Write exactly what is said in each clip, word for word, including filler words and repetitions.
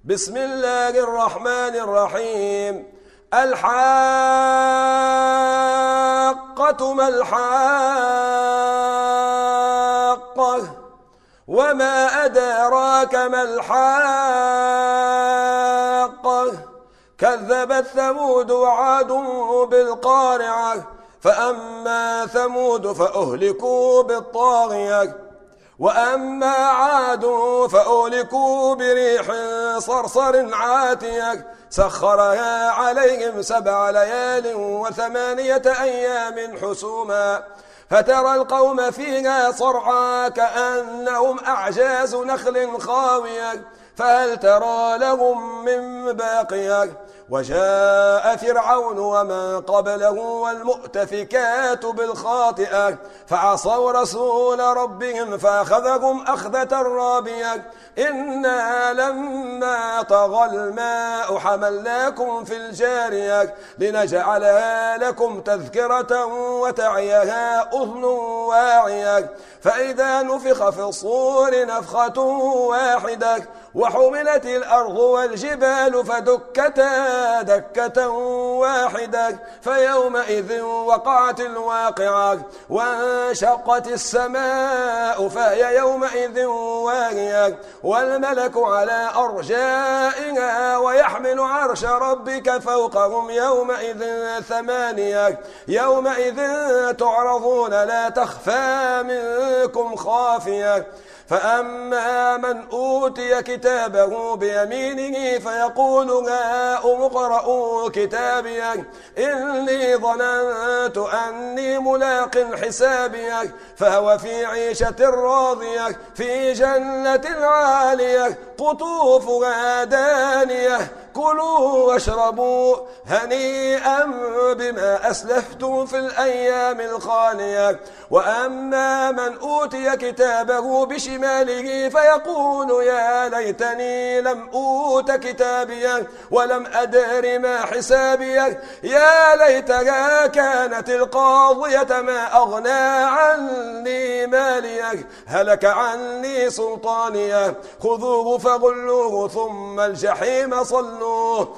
بسم الله الرحمن الرحيم. الحاقة ما الحاقة وما أدراك ما الحاقة كذبت ثمود وعاد بالقارعة فأما ثمود فأهلكوا بالطاغية وأما عاد فأهلكوا بريح صرصر عاتية سخرها عليهم سبع ليال وثمانية أيام حسوما فترى القوم فيها صرعى كأنهم أعجاز نخل خاوية فهل ترى لهم من باقية وجاء فرعون ومن قبله والمؤتفكات بالخاطئة فعصوا رسول ربهم فأخذهم أخذة رابية إنا لما طغى الماء حملناكم في الجارية لنجعلها لكم تذكرة وتعيها أذن واعية فإذا نفخ في الصور نفخة واحدة وحملت الأرض والجبال فدكتا دكة واحدة فيومئذ وقعت الواقعة وانشقت السماء فهي يومئذ واهية والملك على أرجائها ويحمل عرش ربك فوقهم يومئذ ثمانية يومئذ تعرضون لا تخفى منكم خافية فأما من أوتي كتابه بيمينه فيقول هاؤم اقرءوا كتابيه إني ظننت أني ملاق حسابيه فهو في عيشة راضية في جنة عالية قطوفها دانية كلوا واشربوا هنيئا بما أسلفتم في الأيام الخالية وأما من أوتي كتابه بشماله فيقول يا ليتني لم أوت كتابيه ولم أدر ما حسابيه يا ليتها كانت القاضية ما أغنى عني ماليه هلك عني سلطانيه خذوه فغلوه ثم الجحيم صلوه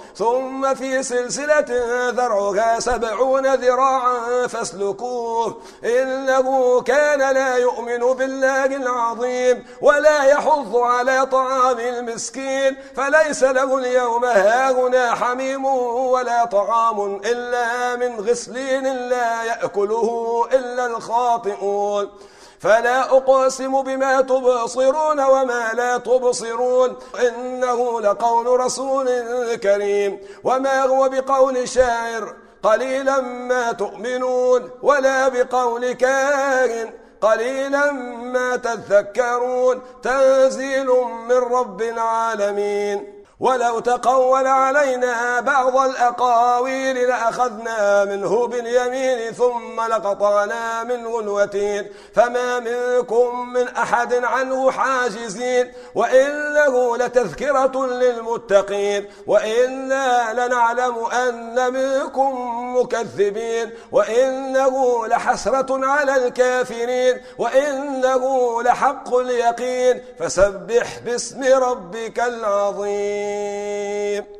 ثم في سلسلة ذرعها سبعون ذراعا فاسلكوه إنه كان لا يؤمن بالله العظيم ولا يحض على طعام المسكين فليس له اليوم هاهنا حميم ولا طعام إلا من غسلين لا يأكله إلا الخاطئون فلا أقسم بما تبصرون وما لا تبصرون إنه لقول رسول كريم وما هو بقول شاعر قليلا ما تؤمنون ولا بقول كاهن قليلا ما تذكرون تنزيل من رب العالمين ولو تقول علينا بعض الأقاويل لأخذنا منه باليمين ثم لقطعنا منه الوتين فما منكم من أحد عنه حاجزين وإنه لتذكرة للمتقين وإنا لنعلم أن منكم مكذبين وإنه لحسرة على الكافرين وإنه لحق اليقين فسبح باسم ربك العظيم.